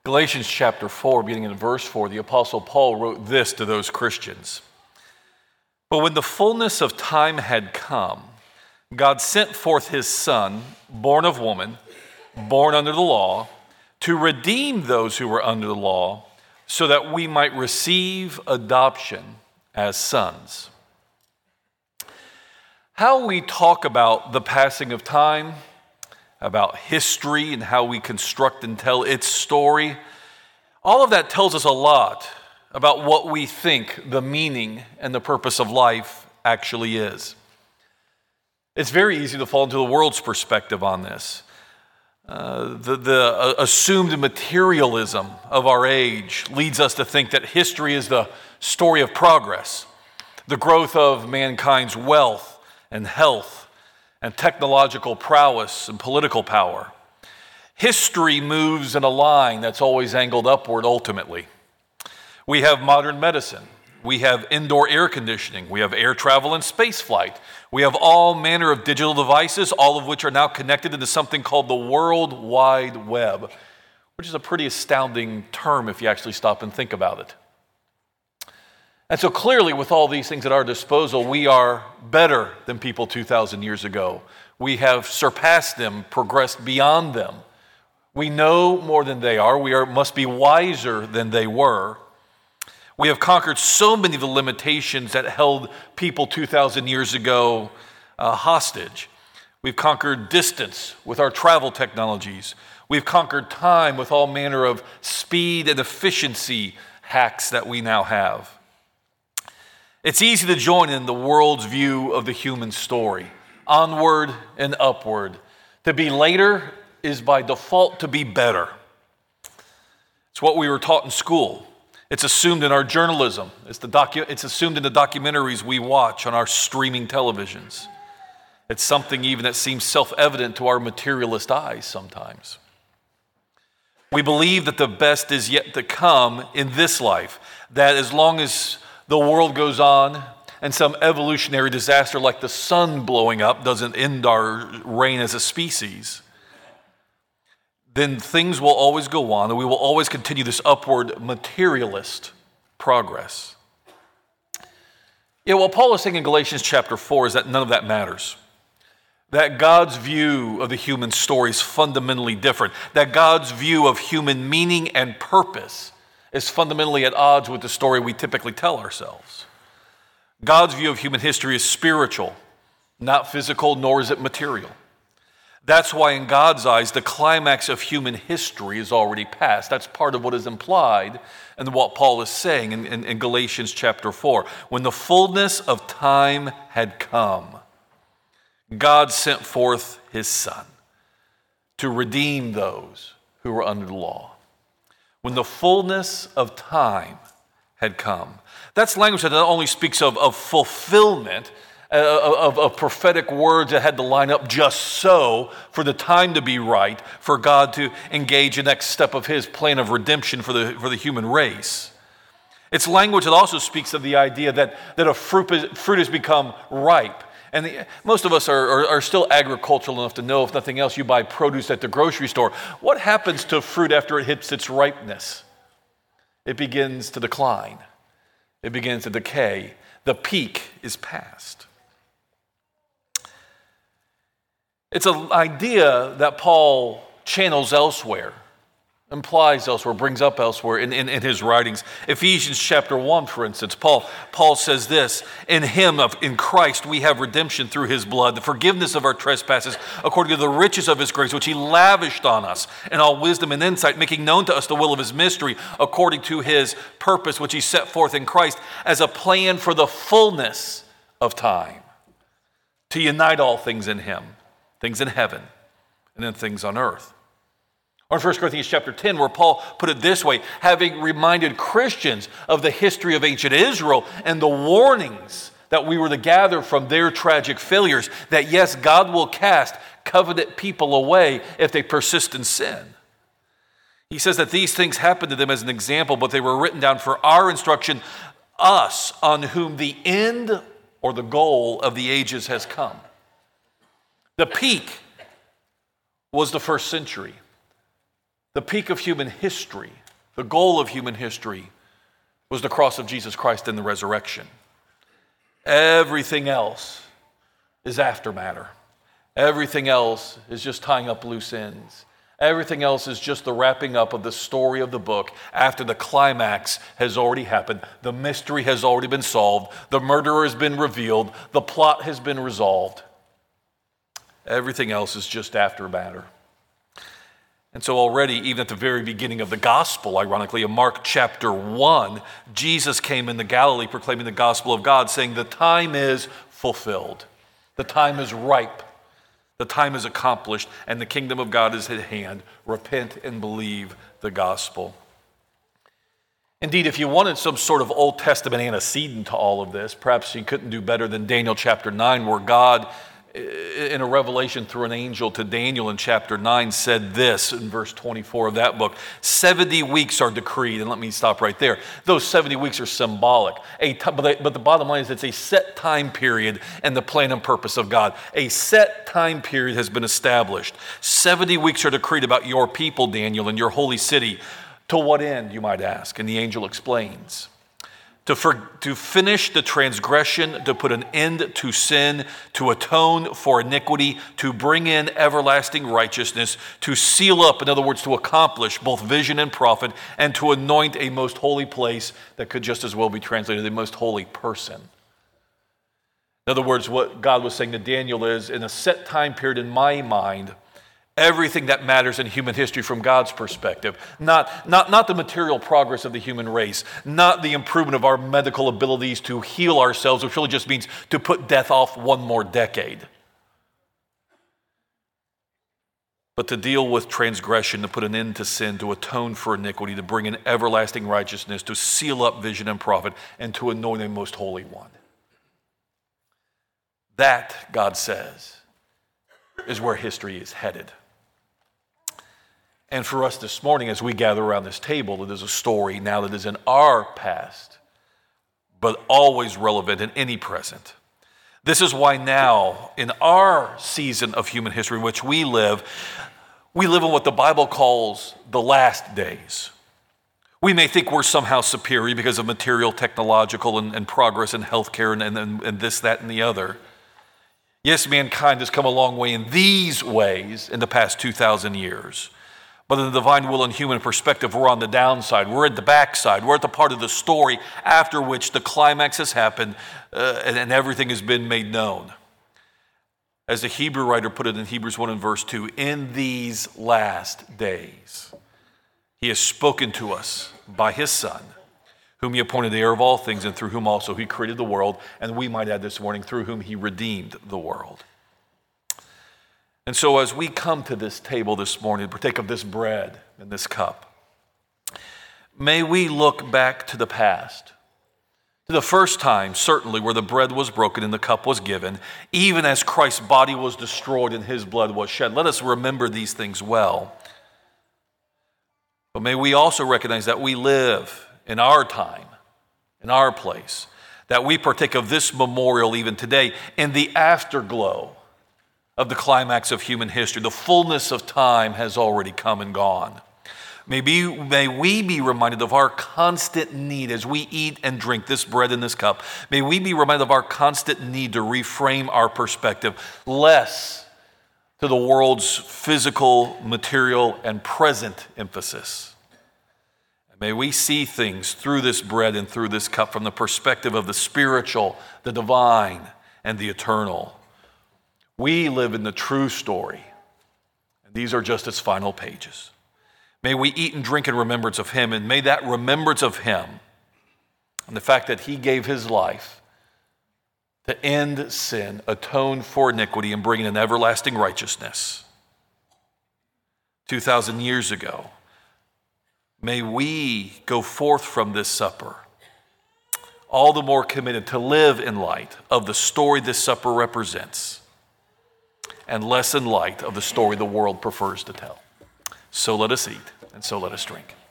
Galatians chapter 4, beginning in verse 4, the Apostle Paul wrote this to those Christians. But when the fullness of time had come, God sent forth his Son, born of woman, born under the law, to redeem those who were under the law, so that we might receive adoption as sons. How we talk about the passing of time, about history and how we construct and tell its story, all of that tells us a lot about what we think the meaning and the purpose of life actually is. It's very easy to fall into the world's perspective on this. The assumed materialism of our age leads us to think that history is the story of progress, the growth of mankind's wealth and health, and technological prowess and political power. History moves in a line that's always angled upward ultimately. We have modern medicine. We have indoor air conditioning. We have air travel and space flight. We have all manner of digital devices, all of which are now connected into something called the World Wide Web, which is a pretty astounding term if you actually stop and think about it. And so clearly, with all these things at our disposal, we are better than people 2,000 years ago. We have surpassed them, progressed beyond them. We know more than they are. We must be wiser than they were. We have conquered so many of the limitations that held people 2,000 years ago hostage. We've conquered distance with our travel technologies. We've conquered time with all manner of speed and efficiency hacks that we now have. It's easy to join in the world's view of the human story, onward and upward. To be later is by default to be better. It's what we were taught in school. It's assumed in our journalism. It's assumed in the documentaries we watch on our streaming televisions. It's something even that seems self-evident to our materialist eyes sometimes. We believe that the best is yet to come in this life, that as long as the world goes on and some evolutionary disaster like the sun blowing up doesn't end our reign as a species, then things will always go on and we will always continue this upward materialist progress. What Paul is saying in Galatians chapter 4 is that none of that matters. That God's view of the human story is fundamentally different. That God's view of human meaning and purpose is fundamentally at odds with the story we typically tell ourselves. God's view of human history is spiritual, not physical, nor is it material. That's why in God's eyes, the climax of human history is already past. That's part of what is implied in what Paul is saying in Galatians chapter 4. When the fullness of time had come, God sent forth his Son to redeem those who were under the law. When the fullness of time had come. That's language that not only speaks of fulfillment, of prophetic words that had to line up just so for the time to be right, for God to engage the next step of his plan of redemption for the human race. It's language that also speaks of the idea that a fruit has become ripe. And most of us are still agricultural enough to know, if nothing else, you buy produce at the grocery store. What happens to fruit after it hits its ripeness? It begins to decline. It begins to decay. The peak is past. It's an idea that Paul channels elsewhere, implies elsewhere, brings up elsewhere in his writings. Ephesians chapter 1, for instance, Paul says this, in Christ we have redemption through his blood, the forgiveness of our trespasses, according to the riches of his grace, which he lavished on us in all wisdom and insight, making known to us the will of his mystery, according to his purpose, which he set forth in Christ as a plan for the fullness of time, to unite all things in him, things in heaven, and then things on earth. Or in 1 Corinthians chapter 10, where Paul put it this way, having reminded Christians of the history of ancient Israel and the warnings that we were to gather from their tragic failures, that yes, God will cast covenant people away if they persist in sin. He says that these things happened to them as an example, but they were written down for our instruction, us on whom the end or the goal of the ages has come. The peak was the first century. The peak of human history, the goal of human history, was the cross of Jesus Christ and the resurrection. Everything else is aftermatter. Everything else is just tying up loose ends. Everything else is just the wrapping up of the story of the book after the climax has already happened. The mystery has already been solved. The murderer has been revealed. The plot has been resolved. Everything else is just aftermatter. And so already, even at the very beginning of the gospel, ironically, in Mark chapter 1, Jesus came into Galilee proclaiming the gospel of God, saying, the time is fulfilled. The time is ripe. The time is accomplished, and the kingdom of God is at hand. Repent and believe the gospel. Indeed, if you wanted some sort of Old Testament antecedent to all of this, perhaps you couldn't do better than Daniel chapter 9, where God, in a revelation through an angel to Daniel in chapter 9, said this in verse 24 of that book: 70 weeks are decreed. And let me stop right there. Those 70 weeks are symbolic. But the bottom line is it's a set time period and the plan and purpose of God. A set time period has been established. 70 weeks are decreed about your people, Daniel, and your holy city. To what end, you might ask? And the angel explains. To finish the transgression, to put an end to sin, to atone for iniquity, to bring in everlasting righteousness, to seal up, in other words, to accomplish both vision and prophet, and to anoint a most holy place that could just as well be translated a most holy person. In other words, what God was saying to Daniel is, in a set time period in my mind, everything that matters in human history from God's perspective, not the material progress of the human race, not the improvement of our medical abilities to heal ourselves, which really just means to put death off one more decade, but to deal with transgression, to put an end to sin, to atone for iniquity, to bring in everlasting righteousness, to seal up vision and prophet, and to anoint a most holy one. That, God says, is where history is headed. And for us this morning, as we gather around this table, it is a story now that is in our past, but always relevant in any present. This is why now, in our season of human history in which we live in what the Bible calls the last days. We may think we're somehow superior because of material, technological, and progress in healthcare and this, that, and the other. Yes, mankind has come a long way in these ways in the past 2,000 years. But in the divine will and human perspective, we're on the downside. We're at the backside. We're at the part of the story after which the climax has happened and everything has been made known. As the Hebrew writer put it in Hebrews 1 and verse 2, in these last days, he has spoken to us by his Son, whom he appointed the heir of all things, and through whom also he created the world, and we might add this morning, through whom he redeemed the world. And so as we come to this table this morning, partake of this bread and this cup, may we look back to the past, to the first time, certainly, where the bread was broken and the cup was given, even as Christ's body was destroyed and his blood was shed. Let us remember these things well. But may we also recognize that we live in our time, in our place, that we partake of this memorial even today in the afterglow of the climax of human history. The fullness of time has already come and gone. May we be reminded of our constant need as we eat and drink this bread and this cup. May we be reminded of our constant need to reframe our perspective less to the world's physical, material, and present emphasis. May we see things through this bread and through this cup from the perspective of the spiritual, the divine, and the eternal. We live in the true story, and these are just its final pages. May we eat and drink in remembrance of him, and may that remembrance of him and the fact that he gave his life to end sin, atone for iniquity, and bring in an everlasting righteousness 2,000 years ago, may we go forth from this supper all the more committed to live in light of the story this supper represents, and less in light of the story the world prefers to tell. So let us eat, and so let us drink.